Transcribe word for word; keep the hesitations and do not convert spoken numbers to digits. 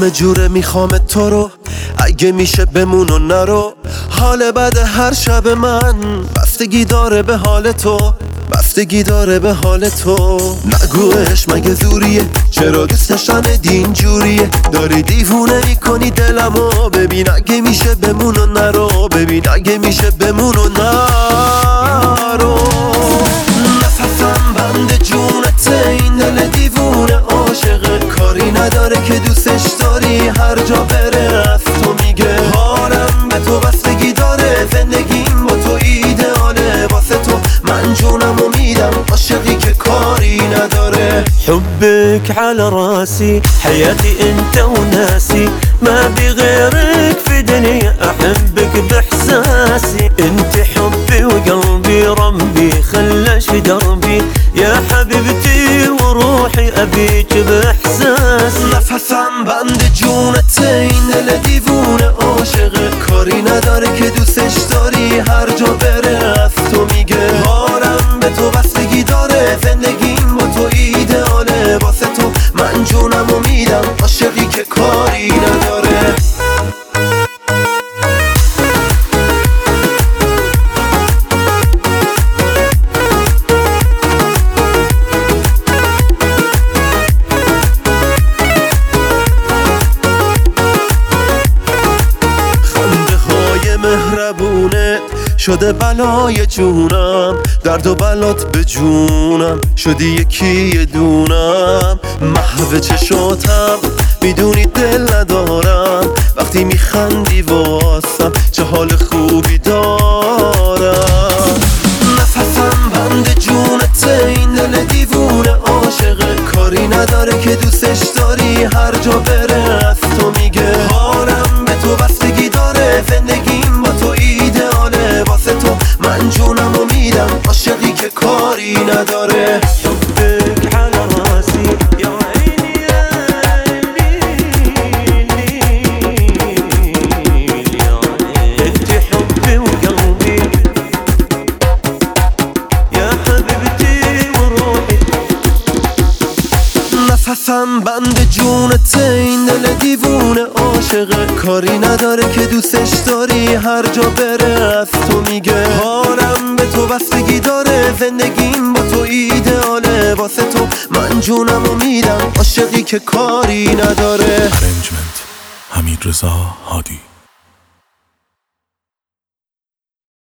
همه جوره میخوام تو رو، اگه میشه بمون و نرو. حال بعد هر شب من بستگی داره به حال تو، بستگی داره به حال تو. نگوش مگه زوریه، چرا دوستش ندین جوریه؟ داری دیوونه میکنی دلمو، ببین اگه میشه بمون و نرو، ببین اگه میشه بمون و نرو. نفسم بند جونته، این دل دیوونه عاشق، کاری نداره که دوستش داری، هر جا بره از تو میگه. حالم به تو بستگی داره، زندگیم با تو ایدئاله، واسه تو من جونمو میدم، عاشقی که کاری نداره. حبك على راسي، حياتي انت وناسي، ما بغيرك في دنيا، احبك باحساسي. انت حبي وقلبي، ربي خلاش في دربي، يا حبيبتي وروحي ابيك باحساسي. نفسم بند جونته، این دل دیوونه عاشق، کاری نداره که دوستش داری، هر جا بره از تو میگه. حالم به تو بستگی داره، زندگیم با تو ایدئاله، واسه تو من جونمو میدم، عاشقی که کاری نداره. مهربونت شده بلای جونم، درد و بلات به جونم، شدی یکی دونم. محو چشاتم میدونی دل ندارم، وقتی میخندی واسم چه حال خوبی دارم. نفسم بند جونته، این دل دیوونه عاشق، کاری نداره که دوستش داری، هر جا بره از تو میگه. حالم به تو بستگی داره، زندگیم با تو ایدئاله، واسه تو من جونمو میدم، عاشقی که کاری نداره. حبك على راسي، يا عيني يا ليلي، يا انت حبي وقلبي، يا حبيبتي وروحي. نفسم بند جونته، این دل دیوونه عاشق، کاری نداره که دوستش داری، هر جا بره از تو میگه. حالم به تو بستگی داره، زندگیم با تو ایدئاله، واسه تو من جونمو میدم، عاشقی که کاری نداره. ارنجمنت حمیدرضا هادی.